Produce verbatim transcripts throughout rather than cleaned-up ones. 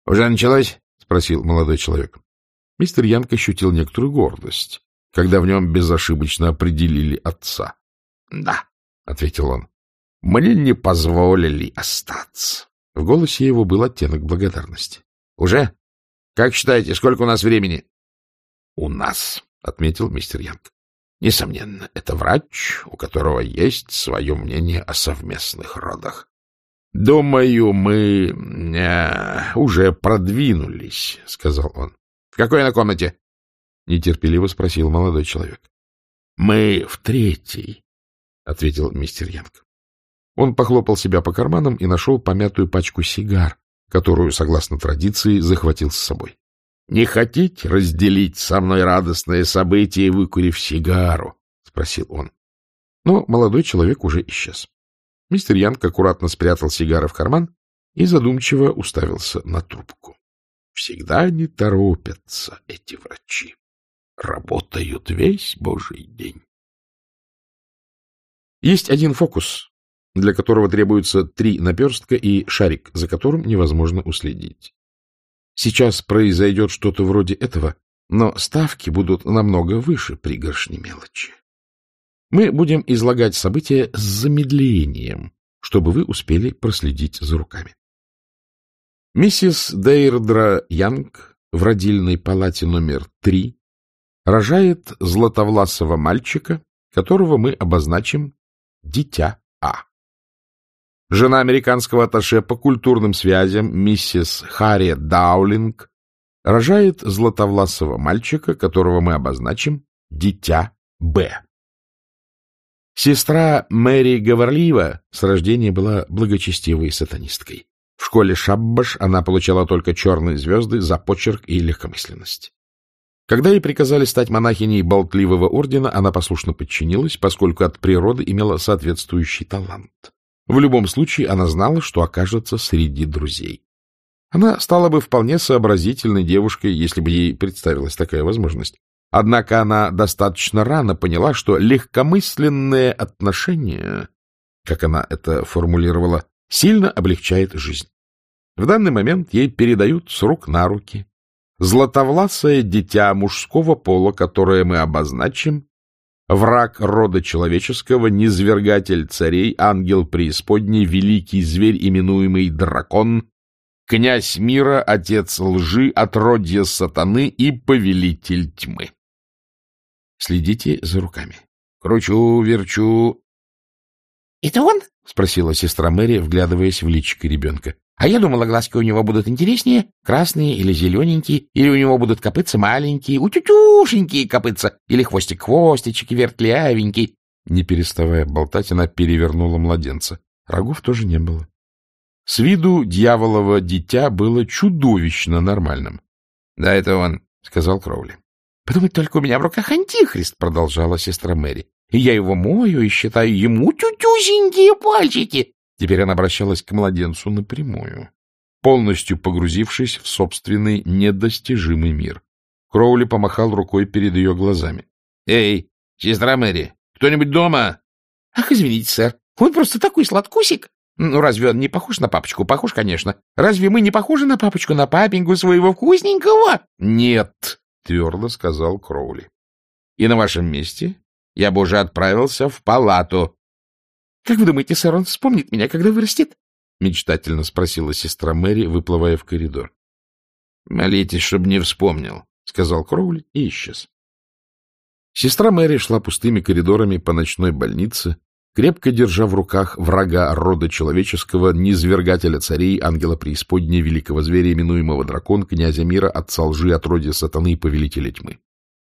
— Уже началось? — спросил молодой человек. Мистер Янг ощутил некоторую гордость, когда в нем безошибочно определили отца. — Да, — ответил он, — мне не позволили остаться. В голосе его был оттенок благодарности. — Уже? Как считаете, сколько у нас времени? — У нас, — отметил мистер Янг. — Несомненно, это врач, у которого есть свое мнение о совместных родах. Думаю, мы э, уже продвинулись, — сказал он. — В какой на комнате? — нетерпеливо спросил молодой человек. — Мы в третьей, — ответил мистер Янг. Он похлопал себя по карманам и нашел помятую пачку сигар, которую, согласно традиции, захватил с собой. — Не хотите разделить со мной радостное событие, выкурив сигару? — спросил он. Но молодой человек уже исчез. Мистер Янг аккуратно спрятал сигару в карман и задумчиво уставился на трубку. Всегда не торопятся эти врачи. Работают весь божий день. Есть один фокус, для которого требуется три наперстка и шарик, за которым невозможно уследить. Сейчас произойдет что-то вроде этого, но ставки будут намного выше пригоршни мелочи. Мы будем излагать события с замедлением, чтобы вы успели проследить за руками. Миссис Дейрдра Янг в родильной палате номер три рожает златовласого мальчика, которого мы обозначим «Дитя А». Жена американского атташе по культурным связям миссис Харриет Даулинг рожает златовласого мальчика, которого мы обозначим «Дитя Б». Сестра Мэри Говорлива с рождения была благочестивой сатанисткой. В школе Шаббаш она получала только черные звезды за почерк и легкомысленность. Когда ей приказали стать монахиней болтливого ордена, она послушно подчинилась, поскольку от природы имела соответствующий талант. В любом случае она знала, что окажется среди друзей. Она стала бы вполне сообразительной девушкой, если бы ей представилась такая возможность. Однако она достаточно рано поняла, что легкомысленное отношение, как она это формулировала, сильно облегчает жизнь. В данный момент ей передают с рук на руки златовласое дитя мужского пола, которое мы обозначим враг рода человеческого, низвергатель царей, ангел преисподней, великий зверь, именуемый дракон, князь мира, отец лжи, отродье сатаны и повелитель тьмы. Следите за руками. Кручу, верчу. — Это он? — спросила сестра Мэри, вглядываясь в личико ребенка. — А я думала, глазки у него будут интереснее, красные или зелененькие, или у него будут копытца маленькие, утютюшенькие копытца, или хвостик-хвостичек вертлявенький. Не переставая болтать, она перевернула младенца. Рогов тоже не было. С виду дьяволово дитя было чудовищно нормальным. — Да, это он, — сказал Кроули. — Подумать только, у меня в руках антихрист, — продолжала сестра Мэри. — И я его мою и считаю ему тютюсенькие пальчики. Теперь она обращалась к младенцу напрямую, полностью погрузившись в собственный недостижимый мир. Кроули помахал рукой перед ее глазами. — Эй, сестра Мэри, кто-нибудь дома? — Ах, извините, сэр, он просто такой сладкусик. Ну, разве он не похож на папочку? Похож, конечно. Разве мы не похожи на папочку, на папеньку своего вкусненького? — Нет, — твердо сказал Кроули. — И на вашем месте я бы уже отправился в палату. — Как вы думаете, сэр, он вспомнит меня, когда вырастет? — мечтательно спросила сестра Мэри, выплывая в коридор. — Молитесь, чтобы не вспомнил, — сказал Кроули и исчез. Сестра Мэри шла пустыми коридорами по ночной больнице, крепко держа в руках врага рода человеческого, низвергателя царей, ангела преисподней, великого зверя, именуемого дракон, князя мира, отца лжи, отродья сатаны и повелителя тьмы.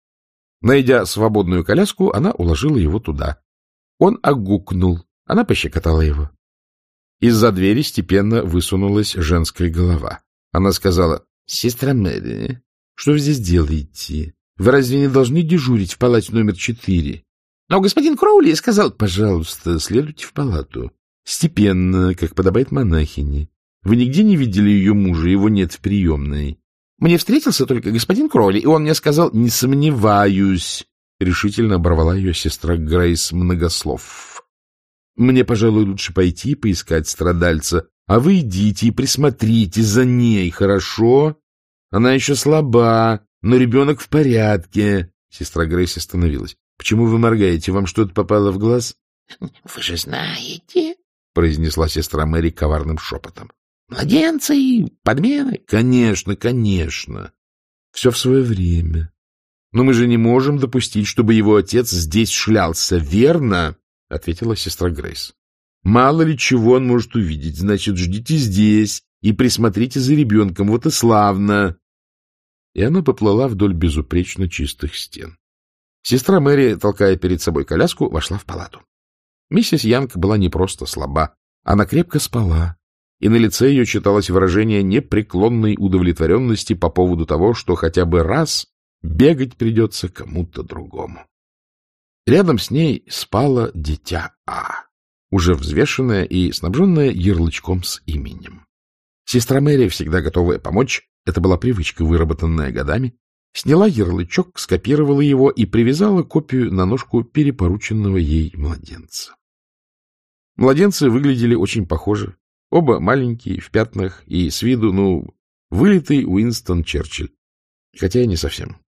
Найдя свободную коляску, она уложила его туда. Он огукнул, она пощекотала его. Из-за двери степенно высунулась женская голова. Она сказала: — Сестра Мэри, что вы здесь делаете? Вы разве не должны дежурить в палате номер четыре? — Но господин Кроули сказал... — Пожалуйста, следуйте в палату. Степенно, как подобает монахине. Вы нигде не видели ее мужа, его нет в приемной. Мне встретился только господин Кроули, и он мне сказал: — Не сомневаюсь, — решительно оборвала ее сестра Грейс Многослов. — Мне, пожалуй, лучше пойти поискать страдальца. А вы идите и присмотрите за ней, хорошо? Она еще слаба, но ребенок в порядке. Сестра Грейс остановилась. — Почему вы моргаете? Вам что-то попало в глаз? — Вы же знаете, — произнесла сестра Мэри коварным шепотом. — младенцы и подмены. — Конечно, конечно. Все в свое время. Но мы же не можем допустить, чтобы его отец здесь шлялся, верно? — ответила сестра Грейс. — Мало ли чего он может увидеть. Значит, ждите здесь и присмотрите за ребенком. Вот и славно. И она поплыла вдоль безупречно чистых стен. Сестра Мэри, толкая перед собой коляску, вошла в палату. Миссис Янг была не просто слаба, она крепко спала, и на лице ее читалось выражение непреклонной удовлетворенности по поводу того, что хотя бы раз бегать придется кому-то другому. Рядом с ней спало дитя А, уже взвешенное и снабженное ярлычком с именем. Сестра Мэри, всегда готовая помочь, это была привычка, выработанная годами, сняла ярлычок, скопировала его и привязала копию на ножку перепорученного ей младенца. Младенцы выглядели очень похожи. Оба маленькие, в пятнах и с виду, ну, вылитый Уинстон Черчилль. Хотя и не совсем.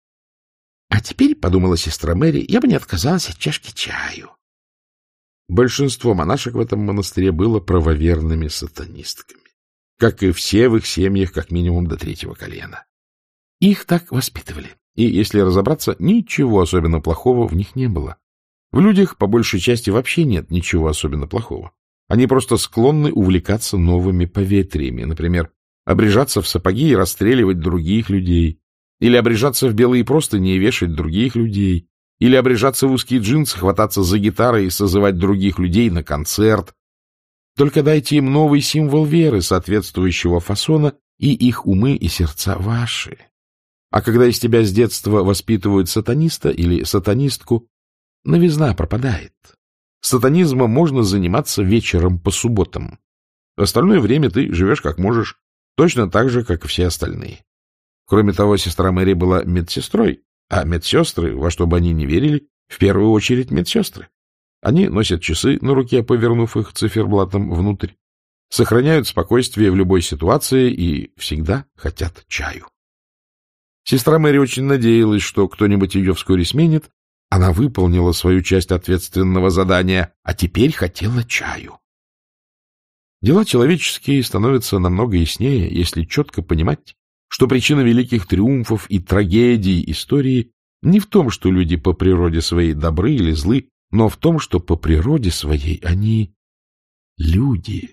— А теперь, — подумала сестра Мэри, — я бы не отказалась от чашки чаю. Большинство монашек в этом монастыре было правоверными сатанистками, как и все в их семьях как минимум до третьего колена. Их так воспитывали, и, если разобраться, ничего особенно плохого в них не было. В людях, по большей части, вообще нет ничего особенно плохого. Они просто склонны увлекаться новыми поветриями, например, обрежаться в сапоги и расстреливать других людей, или обрежаться в белые простыни и вешать других людей, или обрежаться в узкие джинсы, хвататься за гитарой и созывать других людей на концерт. Только дайте им новый символ веры, соответствующего фасона, и их умы и сердца ваши. А когда из тебя с детства воспитывают сатаниста или сатанистку, новизна пропадает. Сатанизмом можно заниматься вечером по субботам. В остальное время ты живешь как можешь, точно так же, как и все остальные. Кроме того, сестра Мэри была медсестрой, а медсестры, во что бы они ни верили, в первую очередь медсестры. Они носят часы на руке, повернув их циферблатом внутрь, сохраняют спокойствие в любой ситуации и всегда хотят чаю. Сестра Мэри очень надеялась, что кто-нибудь ее вскоре сменит. Она выполнила свою часть ответственного задания, а теперь хотела чаю. Дела человеческие становятся намного яснее, если четко понимать, что причина великих триумфов и трагедий истории не в том, что люди по природе своей добры или злы, но в том, что по природе своей они люди.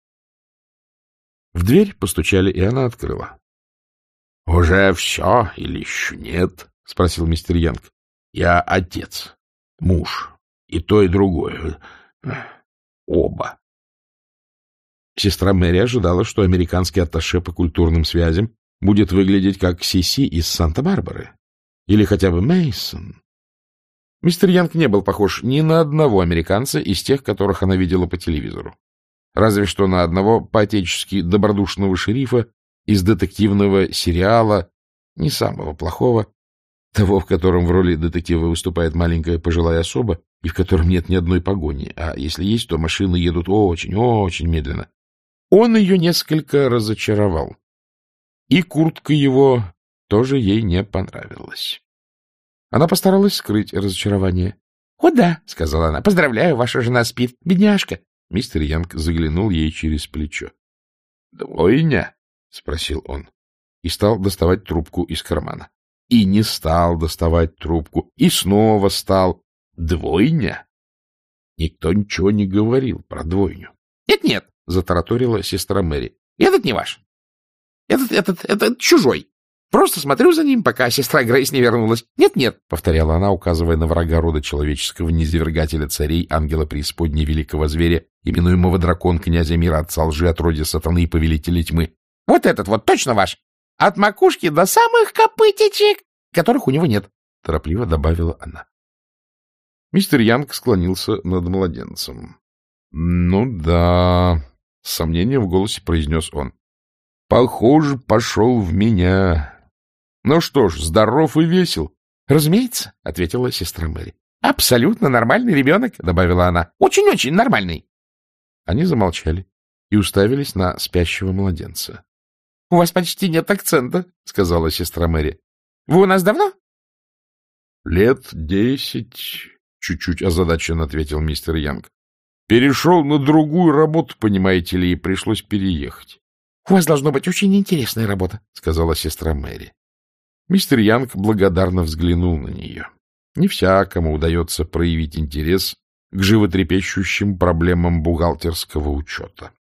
В дверь постучали, и она открыла. — Уже все или еще нет? — спросил мистер Янг. — Я отец, муж, и то, и другое. Оба. Сестра Мэри ожидала, что американский атташе по культурным связям будет выглядеть как Сиси из Санта-Барбары или хотя бы Мейсон. Мистер Янг не был похож ни на одного американца из тех, которых она видела по телевизору. Разве что на одного по-отечески добродушного шерифа из детективного сериала, не самого плохого, того, в котором в роли детектива выступает маленькая пожилая особа и в котором нет ни одной погони, а если есть, то машины едут очень-очень медленно. Он ее несколько разочаровал. И куртка его тоже ей не понравилась. Она постаралась скрыть разочарование. — О, да, — сказала она, — поздравляю, ваша жена спит, бедняжка. Мистер Янг заглянул ей через плечо. — Двойня? — спросил он. И стал доставать трубку из кармана. И не стал доставать трубку. И снова стал. Двойня? Никто ничего не говорил про двойню. Нет, — Нет-нет, — затараторила сестра Мэри. — Этот не ваш. Этот, этот, этот чужой. Просто смотрю за ним, пока сестра Грейс не вернулась. Нет-нет, — повторяла она, указывая на врага рода человеческого, низвергателя царей, ангела преисподней, великого зверя, именуемого дракон, князя мира, отца лжи, отродья сатаны и повелителя тьмы. Вот этот вот точно ваш. От макушки до самых копытечек, которых у него нет, — торопливо добавила она. Мистер Янг склонился над младенцем. — Ну да, — с сомнением в голосе произнес он. — Похоже, пошел в меня. — Ну что ж, здоров и весел. — Разумеется, — ответила сестра Мэри. — Абсолютно нормальный ребенок, — добавила она. — Очень-очень нормальный. Они замолчали. и уставились на спящего младенца. — У вас почти нет акцента, — сказала сестра Мэри. — Вы у нас давно? — Лет десять, — чуть-чуть озадаченно ответил мистер Янг. — Перешел на другую работу, понимаете ли, и пришлось переехать. — У вас должна быть очень интересная работа, — сказала сестра Мэри. Мистер Янг благодарно взглянул на нее. Не всякому удается проявить интерес к животрепещущим проблемам бухгалтерского учета.